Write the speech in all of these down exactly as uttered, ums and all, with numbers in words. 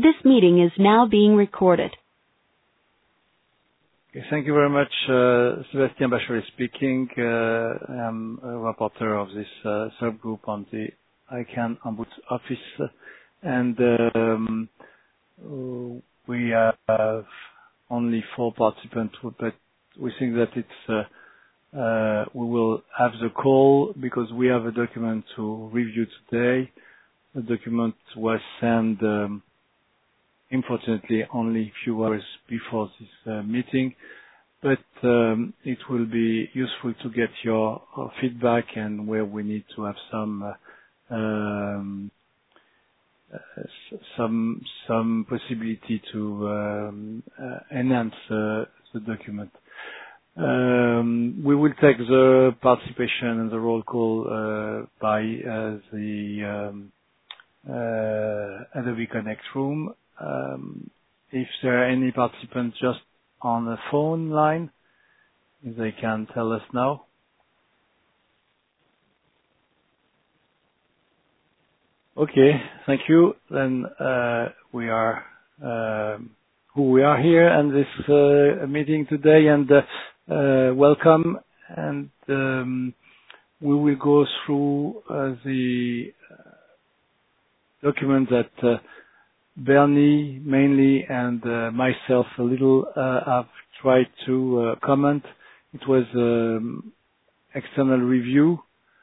This meeting is now being recorded. Okay, thank you very much. Uh, Sébastien Bachelet speaking. Uh, I'm a rapporteur of this uh, subgroup on the I CAN Ombuds Office, and um, we have only four participants, but we think that it's uh, uh, we will have the call because we have a document to review today. The document was sent, um, unfortunately, only a few hours before this uh, meeting, but um, it will be useful to get your uh, feedback and where we need to have some uh, um, uh, some some possibility to um, uh, enhance uh, the document. Um, we will take the participation and the roll call uh, by uh, the um, uh, Adobe Connect room. Um, if there are any participants just on the phone line, if they can tell us now. Okay, thank you. Then uh, we are uh, who we are here and this uh, meeting today, and uh, uh, welcome. And um, we will go through uh, the document that uh, Bernie mainly and uh, myself a little uh, have tried to uh, comment. It was um, external review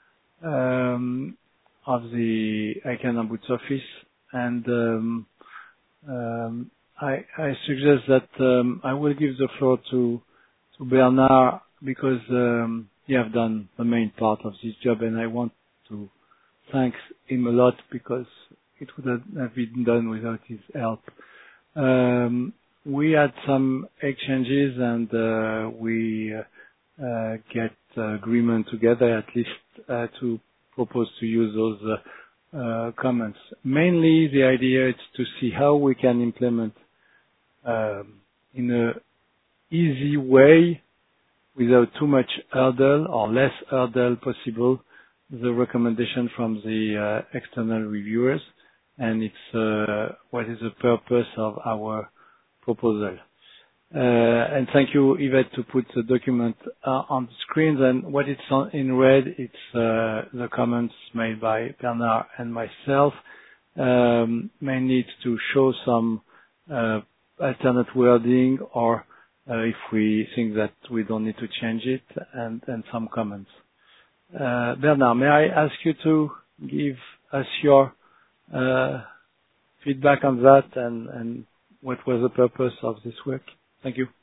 um, of the I CAN Ombuds Office, and um, um, I, I suggest that um, I will give the floor to to Bernard because um, he have done the main part of this job, and I want to thank him a lot because it would have been done without his help. Um, we had some exchanges and uh, we uh, uh, get uh, agreement together at least uh, to propose to use those uh, uh, comments. Mainly the idea is to see how we can implement um, in a easy way without too much hurdle or less hurdle possible the recommendation from the uh, external reviewers, and it's uh, what is the purpose of our proposal. Uh, and thank you, Yvette, to put the document uh, on the screen. And what it's on, in red, it's uh, the comments made by Bernard and myself. Um, mainly it's to show some uh, alternate wording, or uh, if we think that we don't need to change it, and, and some comments. Uh, Bernard, may I ask you to give us your uh, feedback on that and, and what was the purpose of this work? Thank you.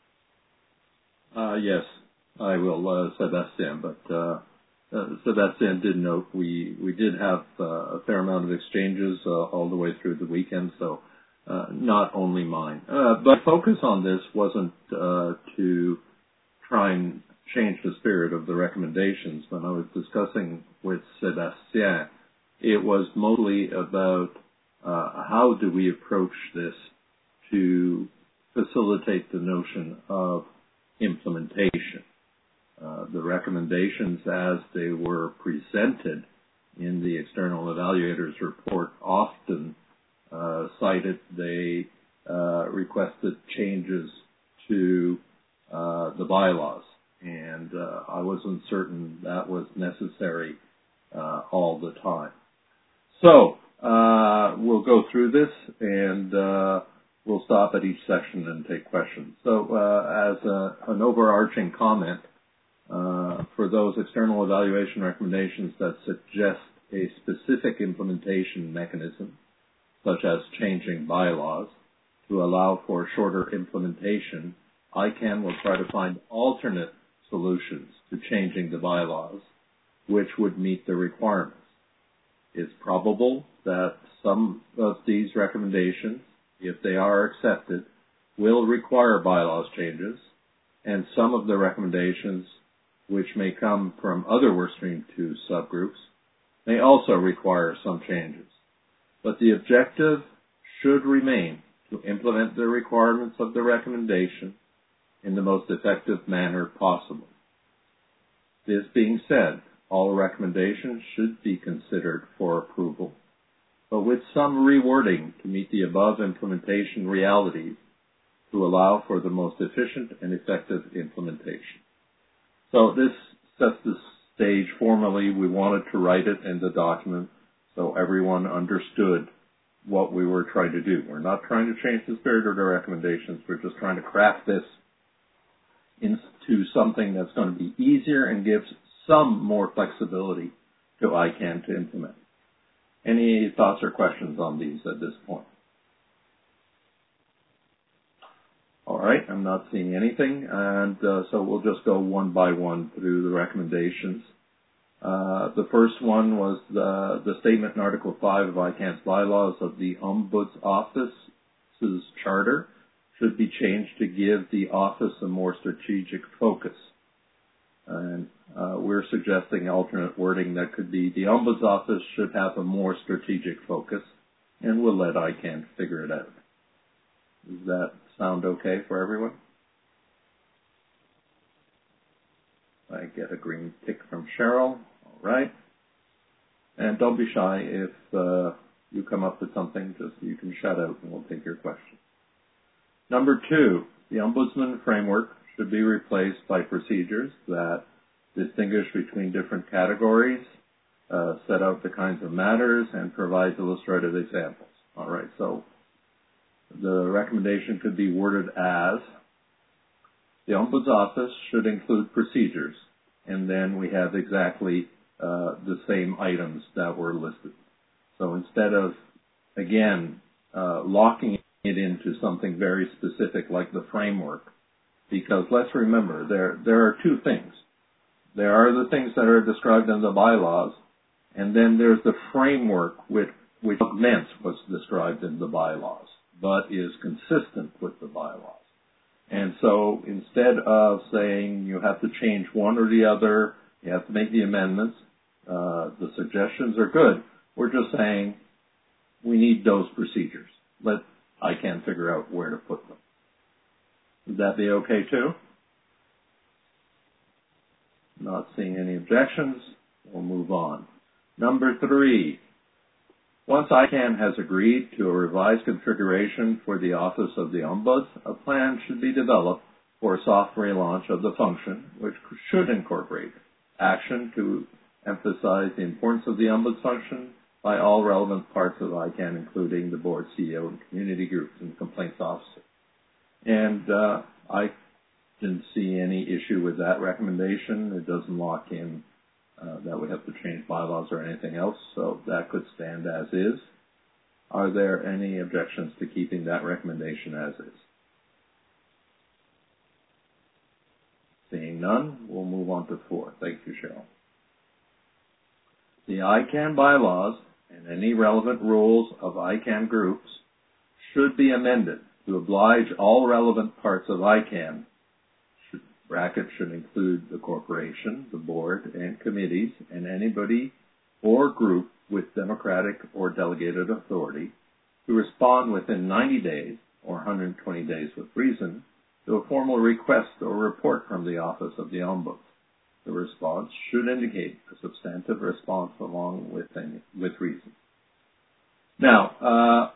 Uh, yes, I will, uh, Sébastien, but uh, uh, Sébastien did note we, we did have uh, a fair amount of exchanges uh, all the way through the weekend, so uh, not only mine. Uh, but focus on this wasn't uh, to try and change the spirit of the recommendations. When I was discussing with Sébastien, it was mostly about uh, how do we approach this to facilitate the notion of implementation. Uh, the recommendations as they were presented in the external evaluators report often uh, cited they uh, requested changes to uh, the bylaws, and uh, I wasn't certain that was necessary uh, all the time. So uh, we'll go through this, and uh, we'll stop at each section and take questions. So uh, as a, an overarching comment, uh, for those external evaluation recommendations that suggest a specific implementation mechanism, such as changing bylaws, to allow for shorter implementation, I CAN will try to find alternate solutions to changing the bylaws, which would meet the requirements. It's probable that some of these recommendations, if they are accepted, will require bylaws changes, and some of the recommendations, which may come from other Workstream two subgroups, may also require some changes. But the objective should remain to implement the requirements of the recommendation in the most effective manner possible. This being said, all recommendations should be considered for approval, but with some rewording to meet the above implementation realities to allow for the most efficient and effective implementation. So this sets the stage formally. We wanted to write it in the document so everyone understood what we were trying to do. We're not trying to change the spirit of the recommendations. We're just trying to craft this into something that's going to be easier and gives some more flexibility to I CANN to implement. Any thoughts or questions on these at this point? All right, I'm not seeing anything, and uh, so we'll just go one by one through the recommendations. Uh, the first one was the, the statement in Article five of I CANN's bylaws of the Ombuds Office's charter should be changed to give the office a more strategic focus. And uh, we're suggesting alternate wording that could be the Ombuds Office should have a more strategic focus, and we'll let I CANN figure it out. Does that sound okay for everyone? I get a green tick from Cheryl. All right. And don't be shy. If uh, you come up with something, just you can shout out and we'll take your question. Number two, the Ombudsman framework should be replaced by procedures that distinguish between different categories, uh, set out the kinds of matters, and provide illustrative examples. All right, so the recommendation could be worded as, the Ombuds Office should include procedures, and then we have exactly uh, the same items that were listed. So instead of, again, uh, locking it into something very specific like the framework, because let's remember, there, there are two things. There are the things that are described in the bylaws, and then there's the framework which, which augments what's described in the bylaws, but is consistent with the bylaws. And so instead of saying you have to change one or the other, you have to make the amendments, uh, the suggestions are good. We're just saying we need those procedures. Let I CANN figure out where to put them. Would that be okay too? Not seeing any objections. We'll move on. Number three. Once I CANN has agreed to a revised configuration for the Office of the Ombuds, a plan should be developed for a soft relaunch of the function, which should incorporate action to emphasize the importance of the Ombuds function by all relevant parts of I CANN, including the board, C E O, and community groups and complaints officer. And uh, I didn't see any issue with that recommendation. It doesn't lock in Uh, that we have to change bylaws or anything else, so that could stand as is. Are there any objections to keeping that recommendation as is? Seeing none, we'll move on to four. Thank you, Cheryl. The I CANN bylaws and any relevant rules of I CANN groups should be amended to oblige all relevant parts of I CANN. Bracket should include the corporation, the board, and committees, and anybody or group with democratic or delegated authority to respond within ninety days or one hundred twenty days with reason to a formal request or report from the Office of the Ombuds. The response should indicate a substantive response along with, any, with reason. Now, uh,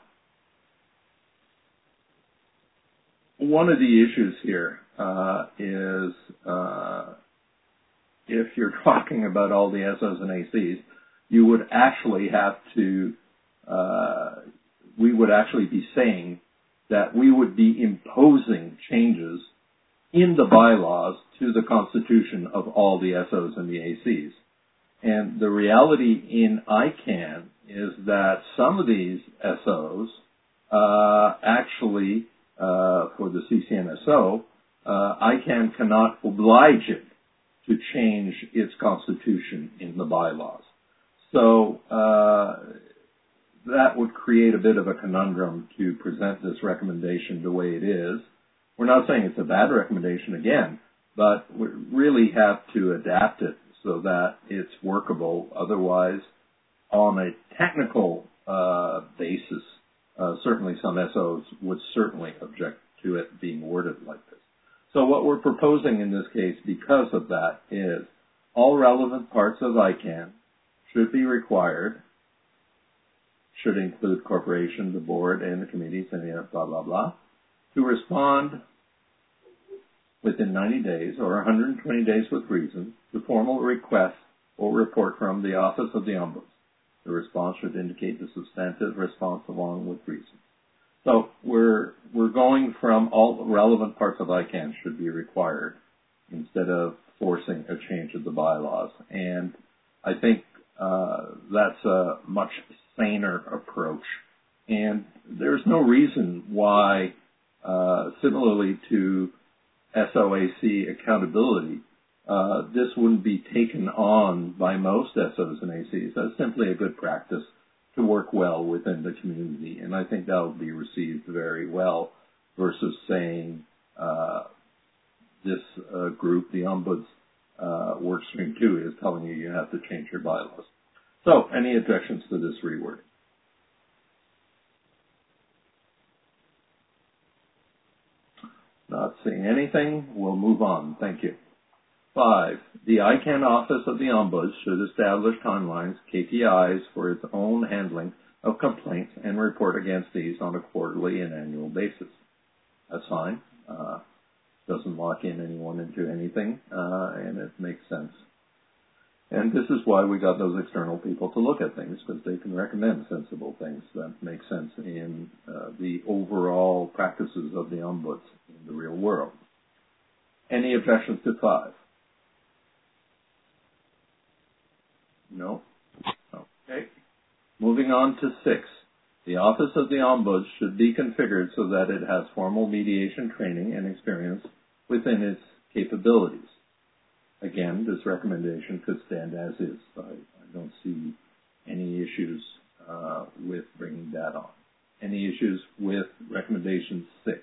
one of the issues here Uh, is uh, if you're talking about all the S Os and A Cs, you would actually have to, uh, we would actually be saying that we would be imposing changes in the bylaws to the constitution of all the S Os and the A Cs. And the reality in I CANN is that some of these S Os uh, actually, uh, for the C C N S O, Uh, I CANN cannot oblige it to change its constitution in the bylaws. So uh, that would create a bit of a conundrum to present this recommendation the way it is. We're not saying it's a bad recommendation again, but we really have to adapt it so that it's workable. Otherwise, on a technical uh, basis, uh, certainly some S Os would certainly object to it being worded like this. So what we're proposing in this case, because of that, is all relevant parts of I CANN should be required, should include corporation, the board, and the committees, and you know, blah, blah, blah, to respond within ninety days or one hundred twenty days with reason to formal request or report from the Office of the Ombuds. The response should indicate the substantive response along with reason. So we're we're going from all relevant parts of I CANN should be required instead of forcing a change of the bylaws. And I think uh, that's a much saner approach. And there's no reason why, uh, similarly to S O A C accountability, uh, this wouldn't be taken on by most S Os and A Cs as simply a good practice to work well within the community. And I think that will be received very well versus saying uh, this uh, group, the Ombuds uh, Workstream two, is telling you you have to change your bylaws. So, any objections to this rewording? Not seeing anything. We'll move on. Thank you. Five, the I CANN Office of the Ombuds should establish timelines, K P Is, for its own handling of complaints and report against these on a quarterly and annual basis. That's fine. Uh, doesn't lock in anyone into anything, uh, and it makes sense. And this is why we got those external people to look at things, because they can recommend sensible things that make sense in uh, the overall practices of the ombuds in the real world. Any objections to five? No? Okay. Moving on to six. The Office of the Ombuds should be configured so that it has formal mediation training and experience within its capabilities. Again, this recommendation could stand as is. I, I don't see any issues uh, with bringing that on. Any issues with recommendation six?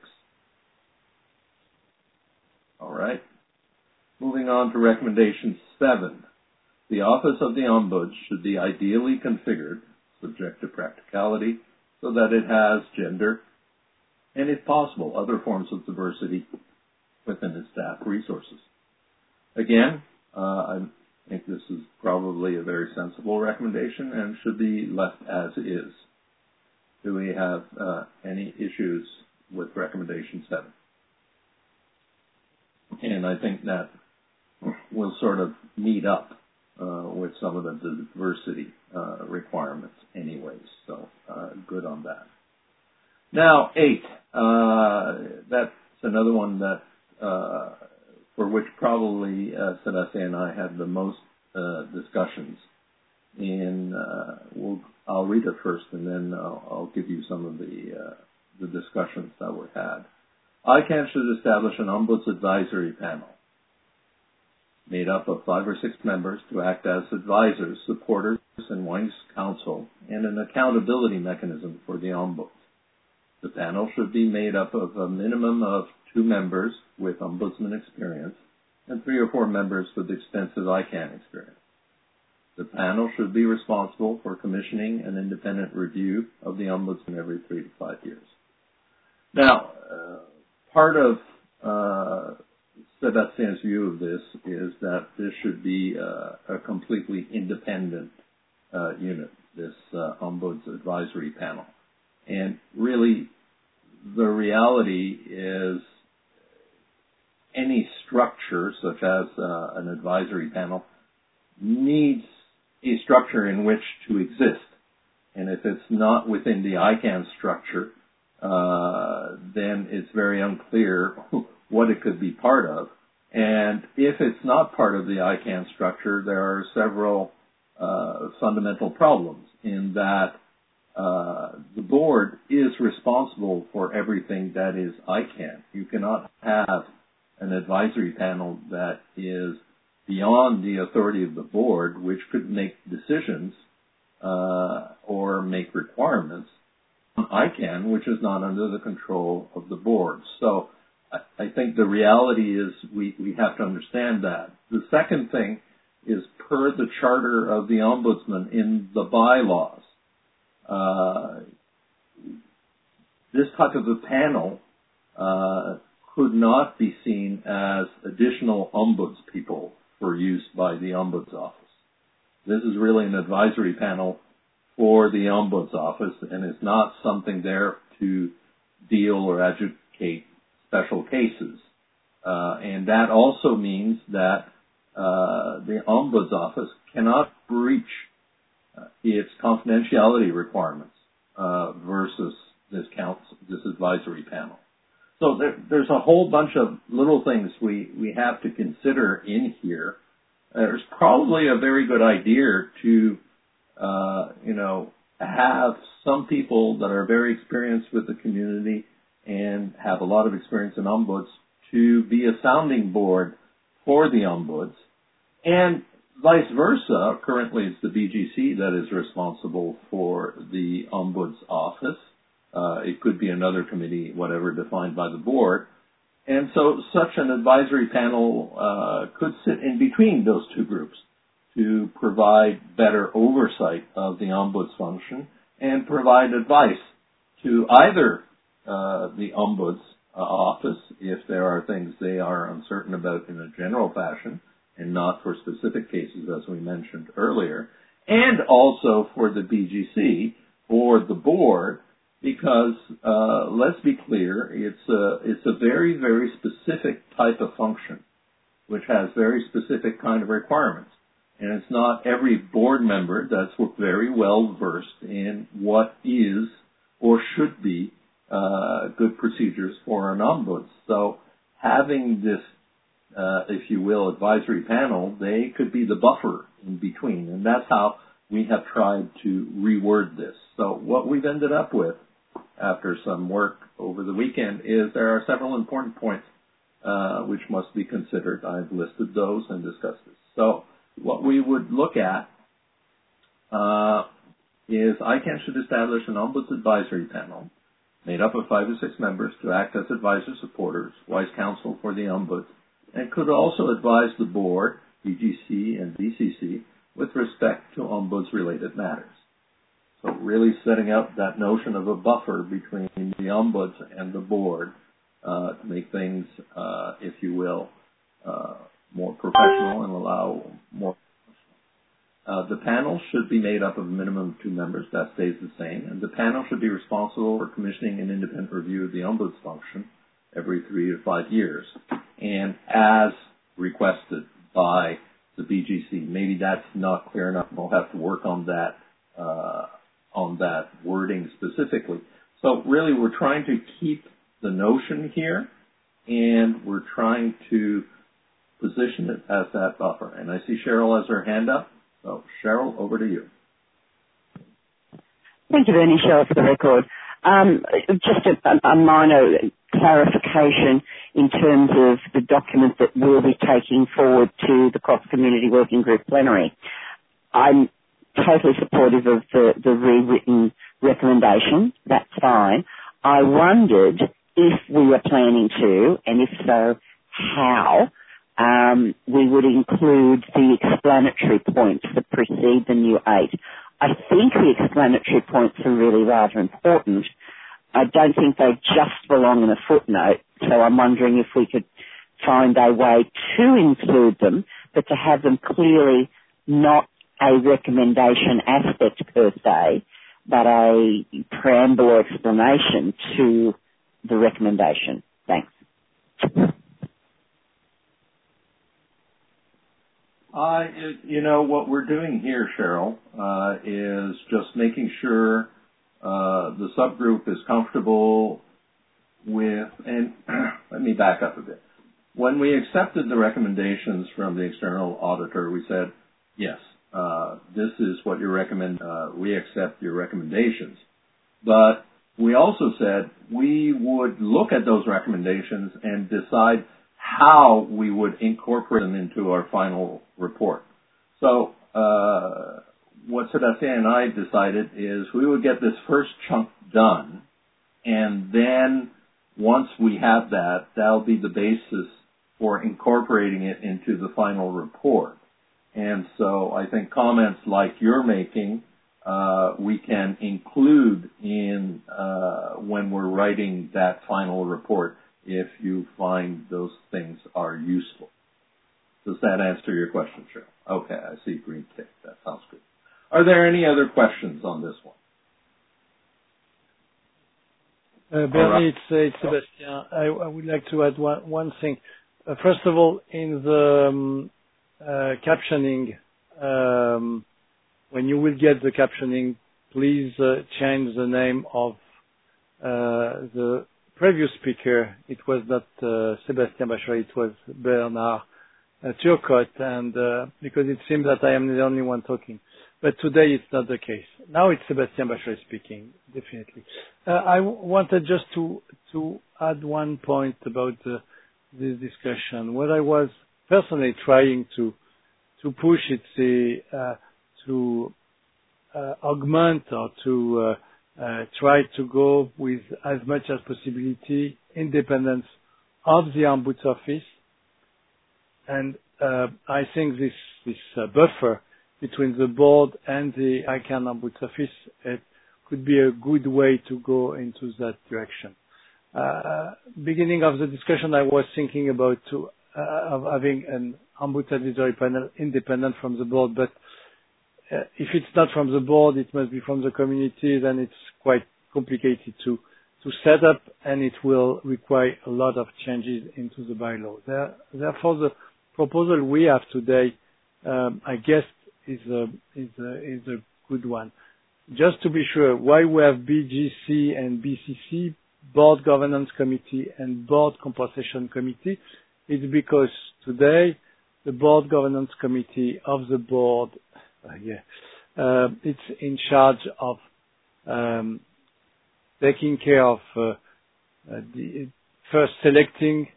All right. Moving on to recommendation seven. The Office of the Ombuds should be ideally configured, subject to practicality, so that it has gender and, if possible, other forms of diversity within its staff resources. Again, uh, I think this is probably a very sensible recommendation and should be left as is. Do we have uh, any issues with recommendation seven? And I think that will sort of meet up uh, with some of the diversity uh, requirements anyways, so uh, good on that. Now, eight, uh, that's another one that uh, for which probably uh, Celeste and I had the most uh, discussions. In, uh, we'll, I'll read it first, and then I'll, I'll give you some of the uh, the discussions that were had. I CANN should establish an Ombuds Advisory Panel made up of five or six members to act as advisors, supporters, and wise counsel, and an accountability mechanism for the Ombuds. The panel should be made up of a minimum of two members with ombudsman experience and three or four members with extensive I CANN experience. The panel should be responsible for commissioning an independent review of the ombudsman every three to five years. Now, uh, part of uh, Sebastian's view of this is that this should be uh, a completely independent uh, unit, this uh, Ombuds Advisory Panel. And really, the reality is any structure, such as uh, an advisory panel, needs a structure in which to exist. And if it's not within the I CANN structure, uh, then it's very unclear what it could be part of. And if it's not part of the I CANN structure, there are several uh, fundamental problems in that uh, the board is responsible for everything that is I CANN. You cannot have an advisory panel that is beyond the authority of the board, which could make decisions uh, or make requirements on I CANN, which is not under the control of the board. So I, I think the reality is we, we have to understand that. The second thing is, per the charter of the Ombudsman in the bylaws, uh, this type of a panel uh, could not be seen as additional ombuds people for use by the Ombuds Office. This is really an advisory panel for the Ombuds Office and is not something there to deal or adjudicate special cases. Uh, and that also means that uh, the Ombuds Office cannot breach uh, its confidentiality requirements uh, versus this council, this advisory panel. So there, there's a whole bunch of little things we, we have to consider in here. There's probably a very good idea to, uh, you know, have some people that are very experienced with the community and have a lot of experience in ombuds to be a sounding board for the ombuds. And vice versa, currently it's the B G C that is responsible for the ombuds office. Uh, it could be another committee, whatever, defined by the board. And so such an advisory panel uh, could sit in between those two groups to provide better oversight of the ombuds function and provide advice to either uh, the ombuds uh, office if there are things they are uncertain about in a general fashion and not for specific cases, as we mentioned earlier, and also for the B G C or the board, because uh, let's be clear, it's a, it's a very, very specific type of function which has very specific kind of requirements. And it's not every board member that's very well versed in what is or should be uh, good procedures for an ombuds. So having this, uh, if you will, advisory panel, they could be the buffer in between. And that's how we have tried to reword this. So what we've ended up with after some work over the weekend is there are several important points uh, which must be considered. I've listed those and discussed this. So what we would look at uh, is I C A N should establish an Ombuds Advisory Panel made up of five or six members to act as advisor supporters, wise counsel for the Ombuds, and could also advise the Board, B G C, and B C C with respect to Ombuds-related matters. So really setting up that notion of a buffer between the Ombuds and the Board uh, to make things, uh, if you will, uh, more professional and allow more. Uh, the panel should be made up of a minimum of two members. That stays the same. And the panel should be responsible for commissioning an independent review of the ombuds function every three to five years. And as requested by the B G C, maybe that's not clear enough. We'll have to work on that, uh, on that wording specifically. So really we're trying to keep the notion here, and we're trying to position it as that buffer. And I see Cheryl has her hand up. So, Cheryl, over to you. Thank you, Bernie. Cheryl for the record. Um, just a, a minor clarification in terms of the document that we'll be taking forward to the Cross-Community Working Group plenary. I'm totally supportive of the, the rewritten recommendation. That's fine. I wondered if we were planning to, and if so, how, Um, we would include the explanatory points that precede the new eight. I think the explanatory points are really rather important. I don't think they just belong in a footnote, so I'm wondering if we could find a way to include them, but to have them clearly not a recommendation aspect per se, but a preamble or explanation to the recommendation. Thanks. Uh, you know, what we're doing here, Cheryl, uh, is just making sure uh, the subgroup is comfortable with, and let me back up a bit. When we accepted the recommendations from the external auditor, we said, yes, uh, this is what you recommend, uh, we accept your recommendations. But we also said we would look at those recommendations and decide how we would incorporate them into our final report. So uh, what Sébastien and I decided is we would get this first chunk done, and then once we have that, that'll be the basis for incorporating it into the final report. And so I think comments like you're making, uh, we can include in uh, when we're writing that final report if you find those things are useful. Does that answer your question, Cheryl? Okay, I see green tick. That sounds good. Are there any other questions on this one? Uh, Bernie, it's, uh, it's Sébastien. I, I would like to add one, one thing. Uh, first of all, in the um, uh, captioning, um, when you will get the captioning, please uh, change the name of uh, the previous speaker. It was not uh, Sébastien Bachelet, it was Bernard uh, Turcotte, and uh, because it seems that I am the only one talking. But today it's not the case. Now it's Sébastien Bachelet speaking, definitely. Uh, I w- wanted just to to add one point about uh, this discussion. What I was personally trying to to push it, the, uh, to uh, augment or to uh, uh, try to go with as much as possibility independence of the Ombuds Office, and uh, I think this this uh, buffer between the board and the I C A N Ombuds Office, it could be a good way to go into that direction. Uh, beginning of the discussion, I was thinking about to, uh, of having an Ombuds Advisory Panel independent from the board, but uh, if it's not from the board, it must be from the community, then it's quite complicated to, to set up, and it will require a lot of changes into the bylaw. There, therefore, the proposal we have today, um, I guess, is a, is a, is a good one. Just to be sure, why we have B G C and B C C, Board Governance Committee and Board Compensation Committee, is because today the Board Governance Committee of the board, uh, yeah, uh, it's in charge of um, taking care of uh, uh, the first selecting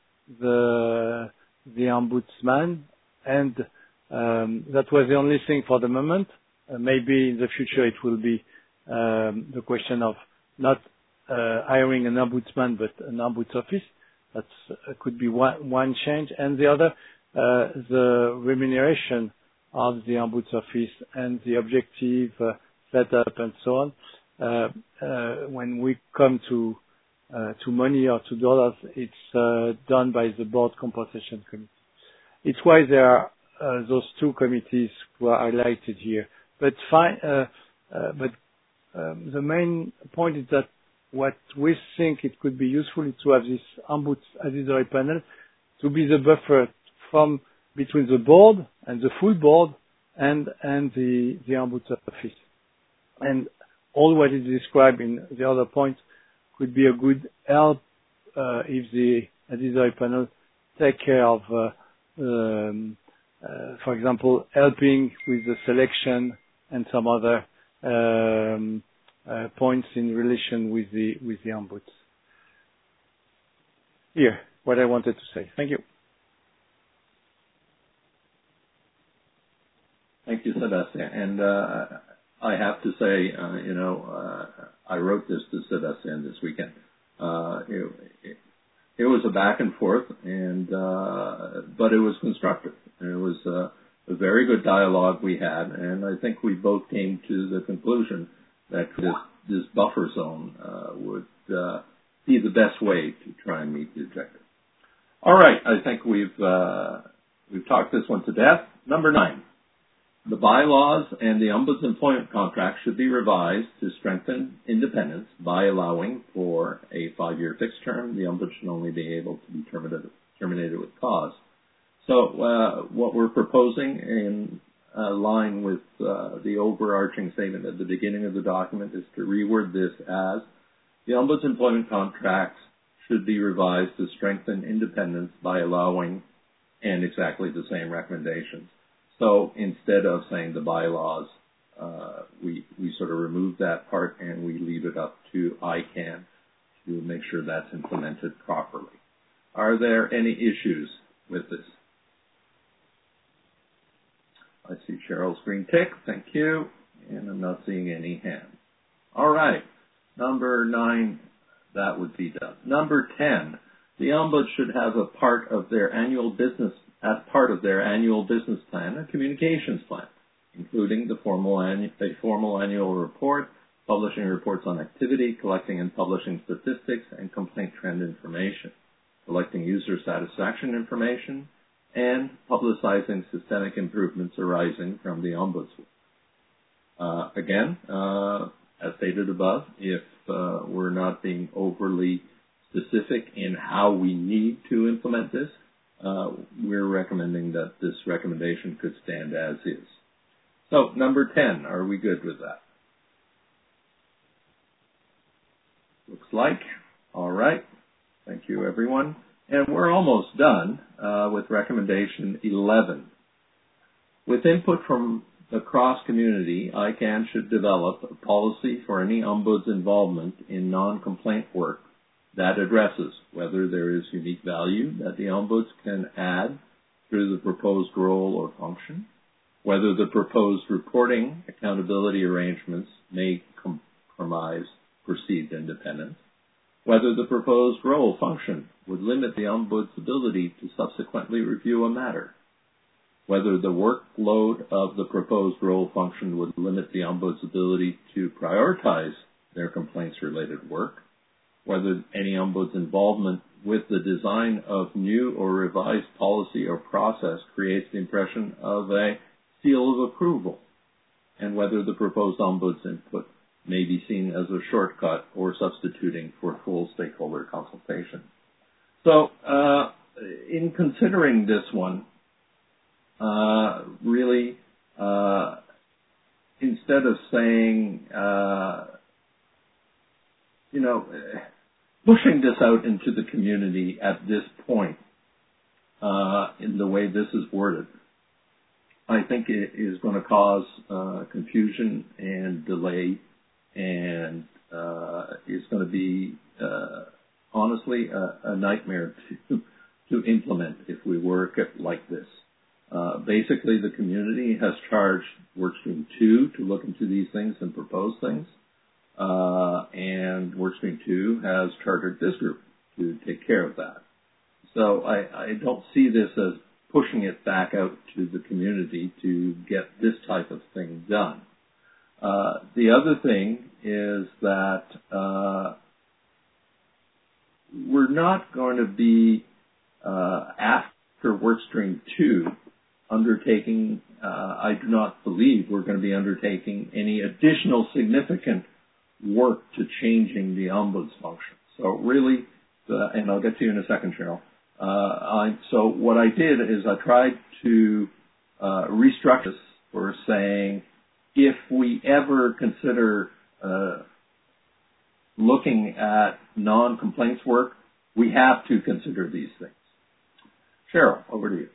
the the ombudsman, and um, that was the only thing for the moment. Uh, maybe in the future it will be um, the question of not uh, hiring an ombudsman but an ombuds office. That uh, could be one, one change, and the other, uh, the remuneration of the ombuds office and the objective uh, setup and so on. Uh, uh, when we come to uh, to money or to dollars, it's uh, done by the board compensation committee. It's why there are uh, those two committees who are highlighted here. But fine, uh, uh, but um, the main point is that what we think it could be useful is to have this ombuds advisory panel to be the buffer from between the board and the full board and and the the ombuds office. And all what is described in the other points could be a good help uh, if the advisory panel take care of, uh, um, uh, for example, helping with the selection and some other um, uh, points in relation with the with the ombuds. Here, what I wanted to say. Thank you. Thank you, Sébastien. And uh, I have to say, uh, you know, uh, I wrote this to Sébastien this weekend. Uh, it, it, it was a back and forth, and uh, but it was constructive. And it was uh, a very good dialogue we had, and I think we both came to the conclusion that this, this buffer zone uh, would uh, be the best way to try and meet the objective. All right, I think we've uh, we've talked this one to death. Number nine. The bylaws and the Ombuds employment contract should be revised to strengthen independence by allowing for a five-year fixed term. The Ombuds should only be able to be terminated, terminated with cause. So uh, what we're proposing in uh, line with uh, the overarching statement at the beginning of the document is to reword this as the Ombuds employment contracts should be revised to strengthen independence by allowing, and exactly the same recommendations. So instead of saying the bylaws, uh, we, we sort of remove that part and we leave it up to I C A N to make sure that's implemented properly. Are there any issues with this? I see Cheryl's green tick. Thank you. And I'm not seeing any hands. All right. Number nine, that would be done. Number ten, the Ombuds should have a part of their annual business as part of their annual business plan, a communications plan, including the formal, annu- a formal annual report, publishing reports on activity, collecting and publishing statistics and complaint trend information, collecting user satisfaction information, and publicizing systemic improvements arising from the Ombuds. Uh, again, uh, as stated above, if uh, we're not being overly specific in how we need to implement this, uh, we're recommending that this recommendation could stand as is. So, number ten, are we good with that? Looks like. All right. Thank you, everyone. And we're almost done uh, with recommendation eleven. With input from the cross-community, I CAN should develop a policy for any ombuds involvement in non-complaint work that addresses whether there is unique value that the ombuds can add through the proposed role or function, whether the proposed reporting accountability arrangements may compromise perceived independence, whether the proposed role function would limit the ombuds' ability to subsequently review a matter, whether the workload of the proposed role function would limit the ombuds' ability to prioritize their complaints-related work, whether any ombuds' involvement with the design of new or revised policy or process creates the impression of a seal of approval, and whether the proposed ombuds' input may be seen as a shortcut or substituting for full stakeholder consultation. So, uh, in considering this one, uh, really, uh, instead of saying, uh, you know, pushing this out into the community at this point, uh, in the way this is worded, I think it is going to cause uh, confusion and delay, and uh, is going to be, uh, honestly, a, a nightmare to to implement if we work it like this. Uh, basically, the community has charged Workstream two to look into these things and propose things, uh, and Workstream two has chartered this group to take care of that. So I, I don't see this as pushing it back out to the community to get this type of thing done. Uh, the other thing is that uh, we're not going to be, uh, after Workstream two, undertaking, uh, I do not believe we're going to be undertaking any additional significant work to changing the ombuds function. So really, the, and I'll get to you in a second, Cheryl. Uh, I, so what I did is I tried to uh, restructure this for saying if we ever consider uh, looking at non-complaints work, we have to consider these things. Cheryl, over to you.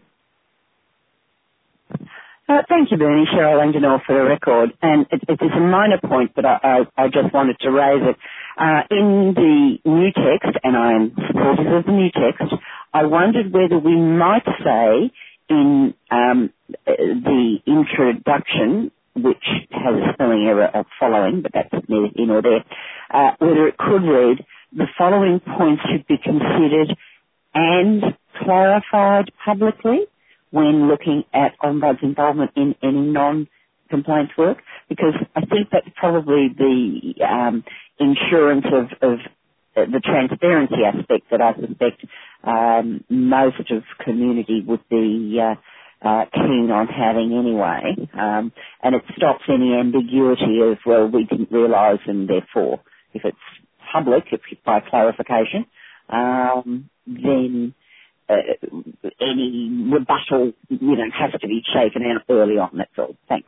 Uh, thank you, Bernie. Cheryl Angenor for the record. And it, it is a minor point, but I, I, I just wanted to raise it. Uh, in the new text, and I am supportive of the new text, I wondered whether we might say in um, the introduction, which has a spelling error of following, but that's neither in or there, uh, whether it could read, the following points should be considered and clarified publicly when looking at ombuds involvement in any non-complaints work, because I think that's probably the um, insurance of, of uh, the transparency aspect that I suspect um, most of community would be uh, uh, keen on having anyway, um, and it stops any ambiguity of, well, we didn't realise and therefore, if it's public, if by clarification, um, then Uh, any rebuttal, you know, has to be shaken out early on, that's all. Thanks.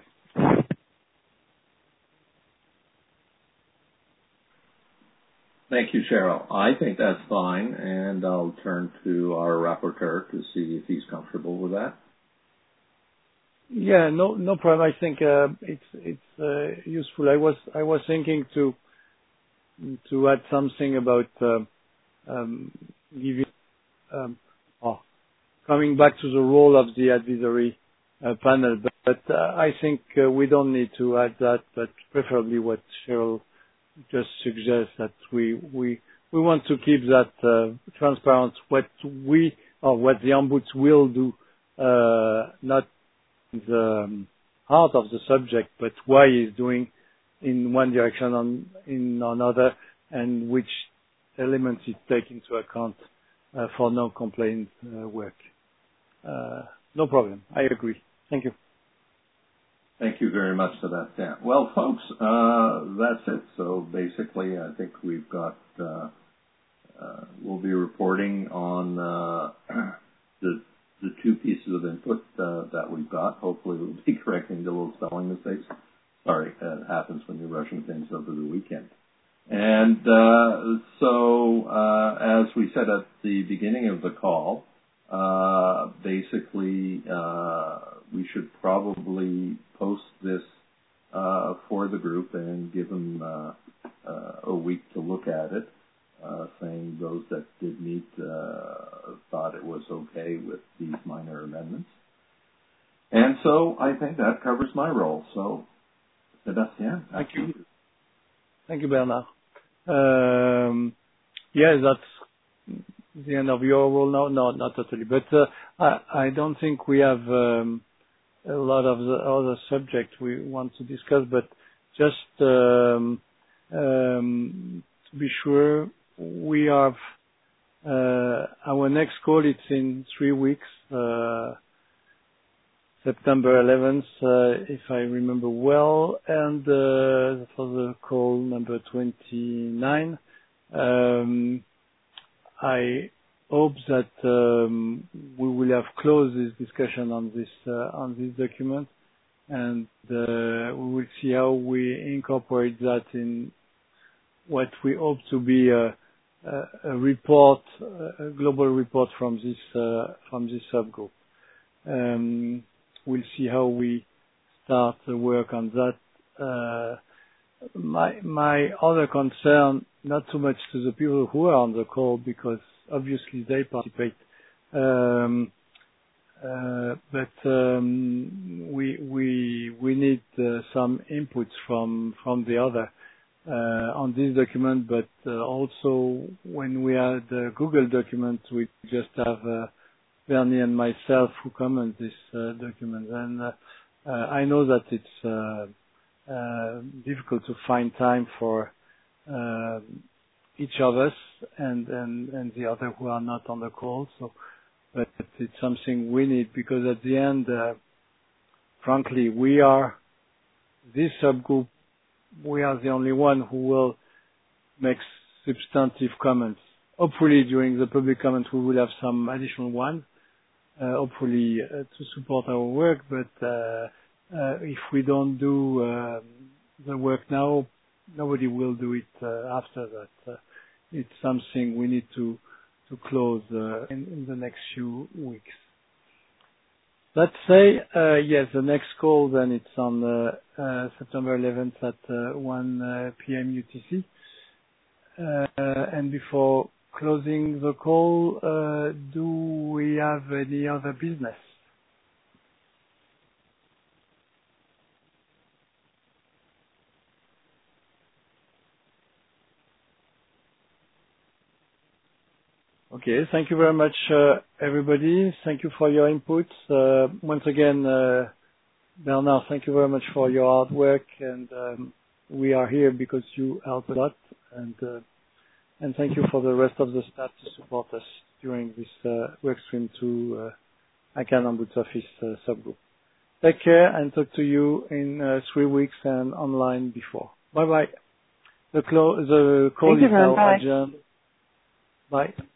Thank you, Cheryl. I think that's fine, and I'll turn to our rapporteur to see if he's comfortable with that. Yeah, no, no problem. I think uh, it's it's uh, useful. I was I was thinking to to add something about uh, um, giving. Um, Oh, coming back to the role of the advisory uh, panel, but, but uh, I think uh, we don't need to add that, but preferably what Cheryl just suggests, that we we we want to keep that uh, transparent, what we or what the ombuds will do, uh, not the um, heart of the subject, but why he's doing in one direction on in another, and which elements he take into account Uh, for no complaint uh, work. Uh, no problem. I agree. Thank you. Thank you very much for that, Dan. Well, folks, uh, that's it. So basically, I think we've got, uh, uh, we'll be reporting on uh, the the two pieces of input uh, that we've got. Hopefully, we'll be correcting the little spelling mistakes. Sorry, it happens when you're rushing things over the weekend. And uh, so, uh, as we said at the beginning of the call, uh, basically, uh, we should probably post this uh, for the group and give them uh, uh, a week to look at it, uh, saying those that did meet uh, thought it was okay with these minor amendments. And so I think that covers my role. So, Sébastien, thank you. Thank you, Bernard. Um, yeah, that's the end of your role now. No, not totally. But uh, I, I don't think we have um, a lot of the other subjects we want to discuss, but just um, um, to be sure, we have uh, our next call. It's in three weeks, uh, September eleventh, uh, if I remember well, and uh, for the call number twenty-nine. Um, I hope that um, we will have closed this discussion on this uh, on this document, and uh, we will see how we incorporate that in what we hope to be a, a, a report, a global report from this uh, from this subgroup. Um, we'll see how we start the work on that. Uh, my my other concern, not too much to the people who are on the call, because obviously they participate, um, uh, but um, we we we need uh, some inputs from from the other uh, on this document. But uh, also when we had the Google document, we just have uh, Bernie and myself who comment this uh, document, and uh, uh, I know that it's uh, uh, difficult to find time for uh, each of us and, and, and the other who are not on the call. So, but it's something we need, because at the end, uh, frankly, we are this subgroup. We are the only one who will make substantive comments. Hopefully, during the public comment, we will have some additional ones. Uh, hopefully, uh, to support our work. But uh, uh, if we don't do uh, the work now, nobody will do it uh, after that. Uh, it's something we need to to close uh, in, in the next few weeks. Let's say, uh, yes, the next call then it's on uh, uh, September eleventh at uh, one p.m. U T C. Uh, and before closing the call, uh, do we have any other business? Okay, thank you very much, uh, everybody. Thank you for your inputs. Uh, once again, uh, Bernard, thank you very much for your hard work, and um, we are here because you help a lot, and uh, and thank you for the rest of the staff to support us during this uh, workstream to uh, I C A N Ombuds Office uh, subgroup. Take care, and talk to you in uh, three weeks and online before. Bye bye. The, clo- the call Thank is now bye. adjourned. Bye.